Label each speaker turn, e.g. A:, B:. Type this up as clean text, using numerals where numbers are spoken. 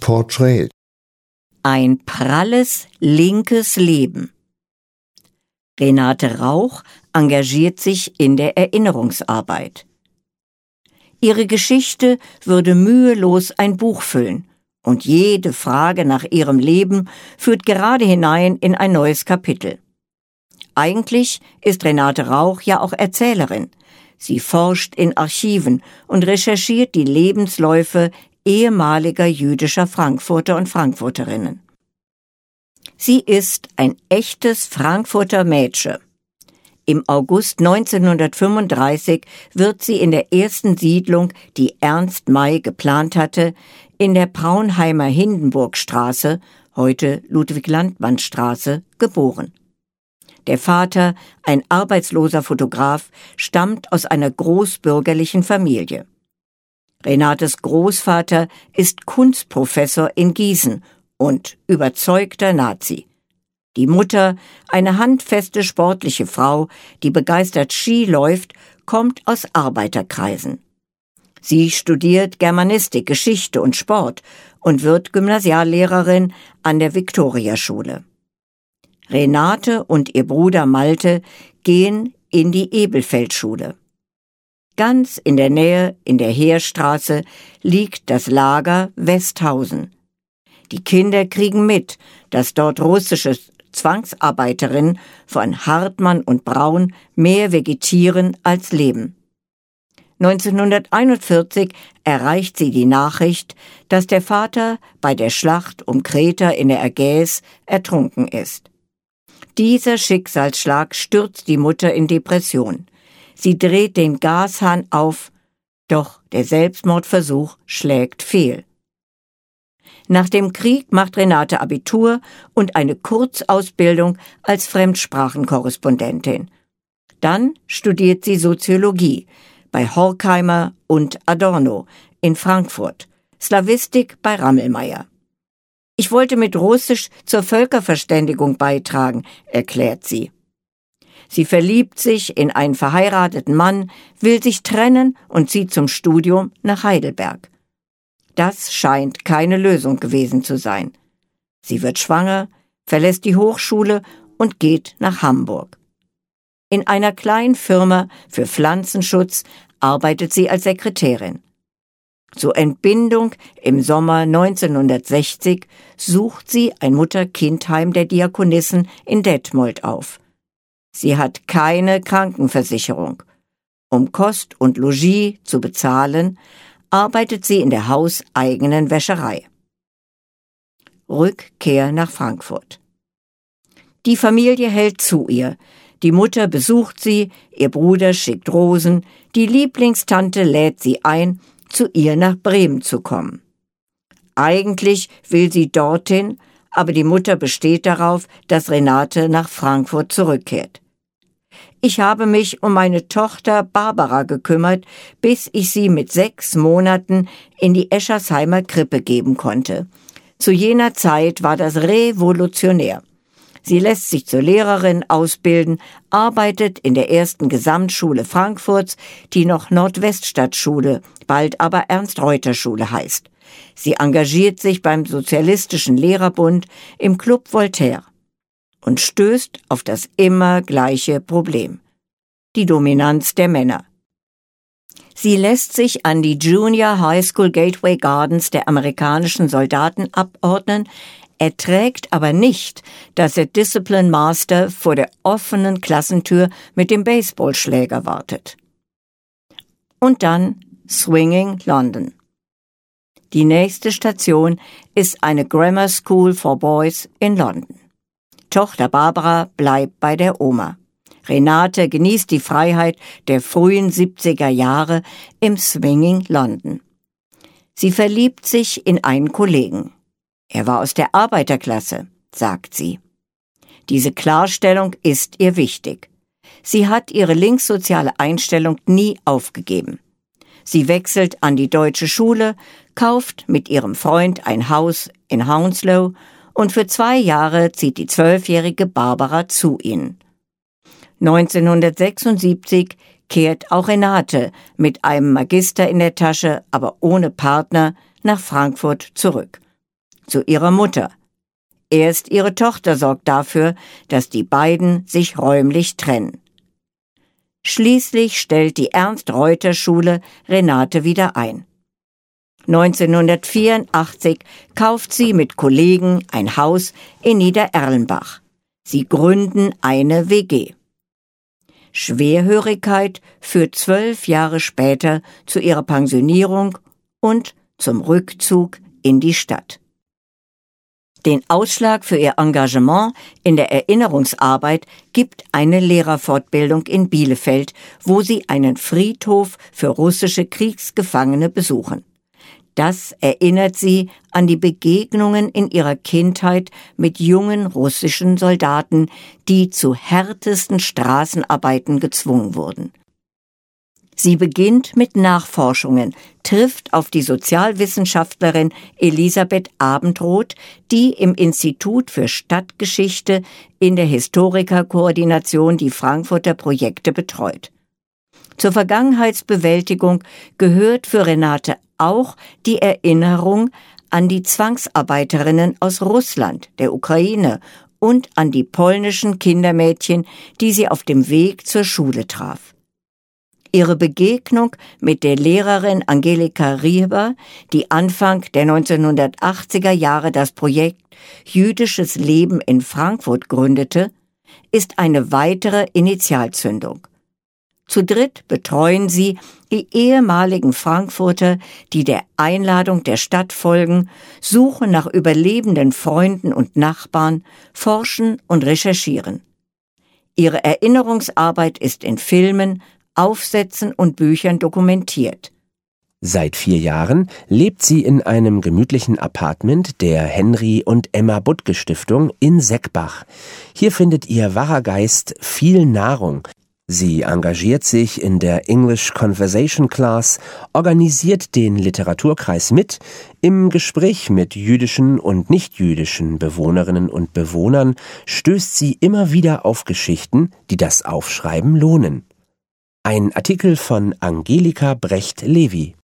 A: portrayed.
B: Ein pralles, linkes Leben. Renate Rauch engagiert sich in der Erinnerungsarbeit. Ihre Geschichte würde mühelos ein Buch füllen, und jede Frage nach ihrem Leben führt gerade hinein in ein neues Kapitel. Eigentlich ist Renate Rauch ja auch Erzählerin. Sie forscht in Archiven und recherchiert die Lebensläufe ehemaliger jüdischer Frankfurter und Frankfurterinnen. Sie ist ein echtes Frankfurter Mädchen. Im August 1935 wird sie in der ersten Siedlung, die Ernst May geplant hatte, in der Braunheimer Hindenburgstraße, heute Ludwig-Landmann-Straße, geboren. Der Vater, ein arbeitsloser Fotograf, stammt aus einer großbürgerlichen Familie. Renates Großvater ist Kunstprofessor in Gießen und überzeugter Nazi. Die Mutter, eine handfeste sportliche Frau, die begeistert Ski läuft, kommt aus Arbeiterkreisen. Sie studiert Germanistik, Geschichte und Sport und wird Gymnasiallehrerin an der Viktoriaschule. Renate und ihr Bruder Malte gehen in die Ebelfeldschule. Ganz in der Nähe, in der Heerstraße, liegt das Lager Westhausen. Die Kinder kriegen mit, dass dort russische Zwangsarbeiterinnen von Hartmann und Braun mehr vegetieren als leben. 1941 erreicht sie die Nachricht, dass der Vater bei der Schlacht um Kreta in der Ägäis ertrunken ist. Dieser Schicksalsschlag stürzt die Mutter in Depression. Sie dreht den Gashahn auf, doch der Selbstmordversuch schlägt fehl. Nach dem Krieg macht Renate Abitur und eine Kurzausbildung als Fremdsprachenkorrespondentin. Dann studiert sie Soziologie bei Horkheimer und Adorno in Frankfurt, Slawistik bei Rammelmeier. Ich wollte mit Russisch zur Völkerverständigung beitragen, erklärt sie. Sie verliebt sich in einen verheirateten Mann, will sich trennen und zieht zum Studium nach Heidelberg. Das scheint keine Lösung gewesen zu sein. Sie wird schwanger, verlässt die Hochschule und geht nach Hamburg. In einer kleinen Firma für Pflanzenschutz arbeitet sie als Sekretärin. Zur Entbindung im Sommer 1960 sucht sie ein Mutter-Kind-Heim der Diakonissen in Detmold auf. Sie hat keine Krankenversicherung. Um Kost und Logis zu bezahlen, arbeitet sie in der hauseigenen Wäscherei. Rückkehr nach Frankfurt. Die Familie hält zu ihr. Die Mutter besucht sie, ihr Bruder schickt Rosen, die Lieblingstante lädt sie ein, zu ihr nach Bremen zu kommen. Eigentlich will sie dorthin, aber die Mutter besteht darauf, dass Renate nach Frankfurt zurückkehrt. Ich habe mich um meine Tochter Barbara gekümmert, bis ich sie mit 6 Monaten in die Eschersheimer Krippe geben konnte. Zu jener Zeit war das revolutionär. Sie lässt sich zur Lehrerin ausbilden, arbeitet in der ersten Gesamtschule Frankfurts, die noch Nordweststadtschule, bald aber Ernst-Reuter-Schule heißt. Sie engagiert sich beim Sozialistischen Lehrerbund im Club Voltaire und stößt auf das immer gleiche Problem: die Dominanz der Männer. Sie lässt sich an die Junior High School Gateway Gardens der amerikanischen Soldaten abordnen, erträgt aber nicht, dass der Discipline Master vor der offenen Klassentür mit dem Baseballschläger wartet. Und dann Swinging London. Die nächste Station ist eine Grammar School for Boys in London. Tochter Barbara bleibt bei der Oma. Renate genießt die Freiheit der frühen 70er Jahre im Swinging London. Sie verliebt sich in einen Kollegen. Er war aus der Arbeiterklasse, sagt sie. Diese Klarstellung ist ihr wichtig. Sie hat ihre linkssoziale Einstellung nie aufgegeben. Sie wechselt an die deutsche Schule, kauft mit ihrem Freund ein Haus in Hounslow und für 2 Jahre zieht die 12-jährige Barbara zu ihnen. 1976 kehrt auch Renate mit einem Magister in der Tasche, aber ohne Partner, nach Frankfurt zurück. zu ihrer Mutter. Erst ihre Tochter sorgt dafür, dass die beiden sich räumlich trennen. Schließlich stellt die Ernst-Reuter-Schule Renate wieder ein. 1984 kauft sie mit Kollegen ein Haus in Niedererlenbach. Sie gründen eine WG. Schwerhörigkeit führt 12 Jahre später zu ihrer Pensionierung und zum Rückzug in die Stadt. Den Ausschlag für ihr Engagement in der Erinnerungsarbeit gibt eine Lehrerfortbildung in Bielefeld, wo sie einen Friedhof für russische Kriegsgefangene besuchen. Das erinnert sie an die Begegnungen in ihrer Kindheit mit jungen russischen Soldaten, die zu härtesten Straßenarbeiten gezwungen wurden. Sie beginnt mit Nachforschungen, trifft auf die Sozialwissenschaftlerin Elisabeth Abendroth, die im Institut für Stadtgeschichte in der Historikerkoordination die Frankfurter Projekte betreut. Zur Vergangenheitsbewältigung gehört für Renate auch die Erinnerung an die Zwangsarbeiterinnen aus Russland, der Ukraine und an die polnischen Kindermädchen, die sie auf dem Weg zur Schule traf. Ihre Begegnung mit der Lehrerin Angelika Rieber, die Anfang der 1980er Jahre das Projekt Jüdisches Leben in Frankfurt gründete, ist eine weitere Initialzündung. Zu dritt betreuen sie die ehemaligen Frankfurter, die der Einladung der Stadt folgen, suchen nach überlebenden Freunden und Nachbarn, forschen und recherchieren. Ihre Erinnerungsarbeit ist in Filmen, Aufsätzen und Büchern dokumentiert.
A: Seit 4 Jahren lebt sie in einem gemütlichen Appartement der Henry und Emma Buttke Stiftung in Seckbach. Hier findet ihr wahrer Geist viel Nahrung. Sie engagiert sich in der English Conversation Class, organisiert den Literaturkreis mit. Im Gespräch mit jüdischen und nichtjüdischen Bewohnerinnen und Bewohnern stößt sie immer wieder auf Geschichten, die das Aufschreiben lohnen. Ein Artikel von Angelika Brecht-Levi.